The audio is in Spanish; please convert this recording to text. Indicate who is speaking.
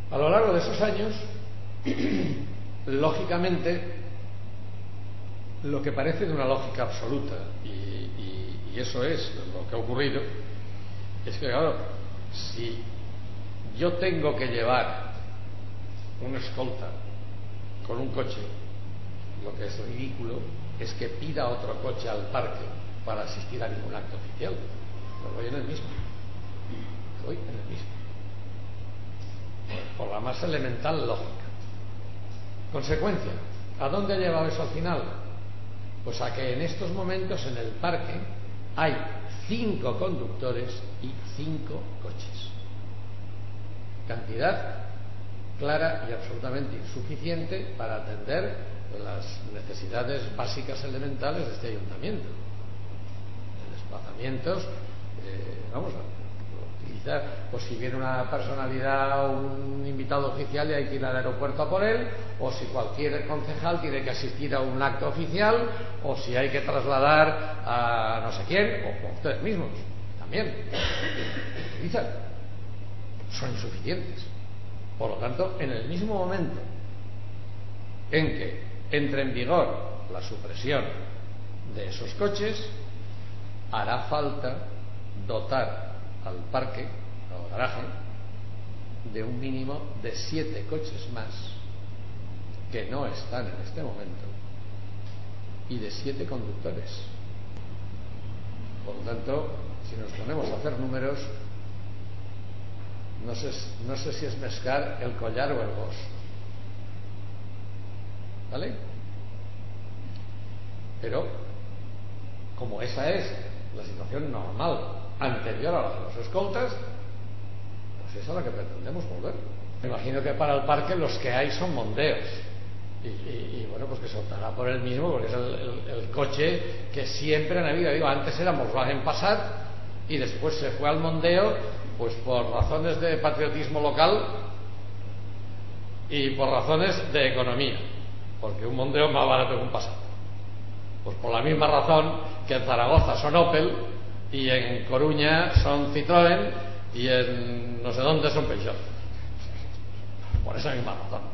Speaker 1: A lo largo de esos años, lógicamente, lo que parece de una lógica absoluta, y eso es lo que ha ocurrido, es que, claro, si yo tengo que llevar una escolta con un coche, lo que es ridículo es que pida otro coche al parque para asistir a ningún acto oficial. Pero voy en el mismo. Voy en el mismo. Por la más elemental lógica. Consecuencia, ¿a dónde ha llevado eso al final? Pues a que en estos momentos en el parque hay 5 conductores y 5 coches. Cantidad clara y absolutamente insuficiente para atender las necesidades básicas elementales de este ayuntamiento. Desplazamientos, vamos a utilizar, pues si viene una personalidad o un invitado oficial y hay que ir al aeropuerto a por él, o si cualquier concejal tiene que asistir a un acto oficial, o si hay que trasladar a no sé quién, o ustedes mismos también utilizan, son insuficientes. Por lo tanto, en el mismo momento en que entre en vigor la supresión de esos coches, hará falta dotar al parque, al garaje, de un mínimo de 7 coches más que no están en este momento y de 7 conductores. Por lo tanto, si nos ponemos a hacer números, no sé si es pescar el collar o el gos. ¿Vale? Pero, como esa es la situación normal anterior a la de los escoltas, pues es a la que pretendemos volver. Me imagino que para el parque los que hay son mondeos. Y bueno, pues que se optará por el mismo, porque es el coche que siempre han habido. Digo, antes era Volkswagen Passat y después se fue al mondeo, pues por razones de patriotismo local y por razones de economía, porque un mondeo es más barato que un Passat. Pues por la misma razón que en Zaragoza son Opel y en Coruña son Citroën y en no sé dónde son Peugeot. Por esa misma razón.